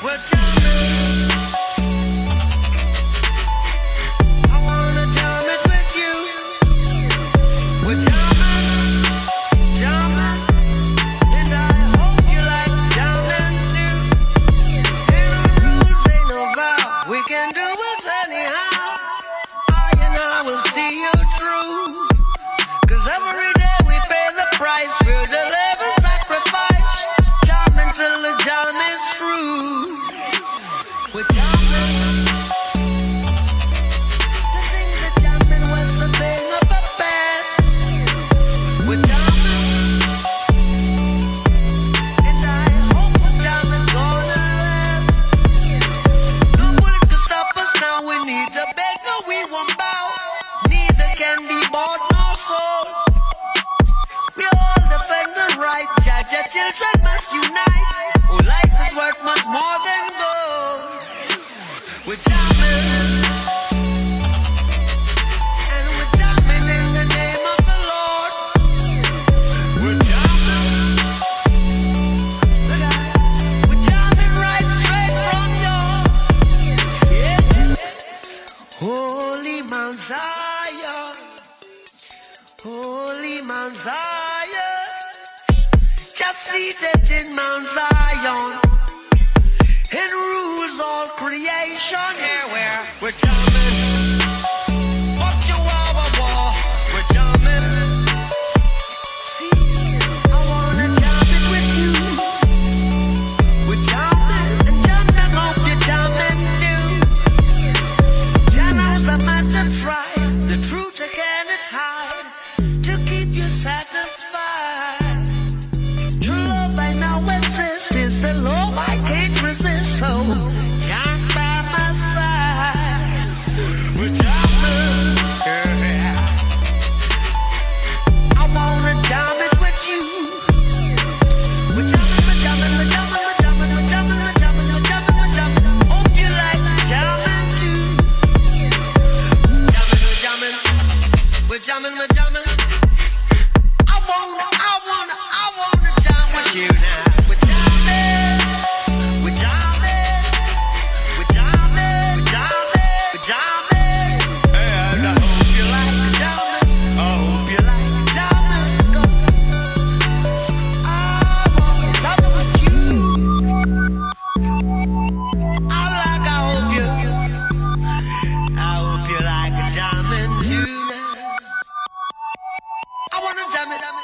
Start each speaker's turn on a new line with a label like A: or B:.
A: We're jamming. I wanna jam it with you. We're jamming, jamming, and I hope you like jamming too. Ain't no rules, ain't no vow. We can do it anyhow. I and I will see you through. 'Cause every day we pay the price. We'll deliver sacrifice. Jamming till the jam is through. We're jamming. To think that jamming was the thing of the past. We're jamming. And I hope the jam is gonna last. No bullet can stop us now. We need to beg, no we won't bow. Neither can be bought nor sold. We all defend the right. Judge our children must unite. Oh, life is worth much more than gold. We're jamming, and we're jamming in the name of the Lord. We're jamming, look at it. We're jamming right straight from yours. Yeah. Holy Mount Zion, Holy Mount Zion, just seated in Mount Zion, and rules all creation. Yeah, we're jamming. What you war, we're jamming. See, I wanna jam it with you. We're jamming, and jamming, hope you're jamming too. Jamming's a matter tried, the truth I cannot hide, to keep you satisfied. True love I now exist is the law I can't resist. So jam by my side. We're jamming, yeah. I wanna jam it with you. We're jamming, we're jamming, we're jamming, we're jamming, we're jamming, we're jamming, we're jamming, we're jamming. Hope you like jamming too. Jamming, we're jamming, we're jamming, we're jamming. I wanna jam with you now. We're jamming, we're jamming, we're jamming, we're jamming, we're jamming. And I hope you like jamming. I hope you like jamming. 'Cause I wanna jam with you. I hope you like jamming too now. I wanna jam it.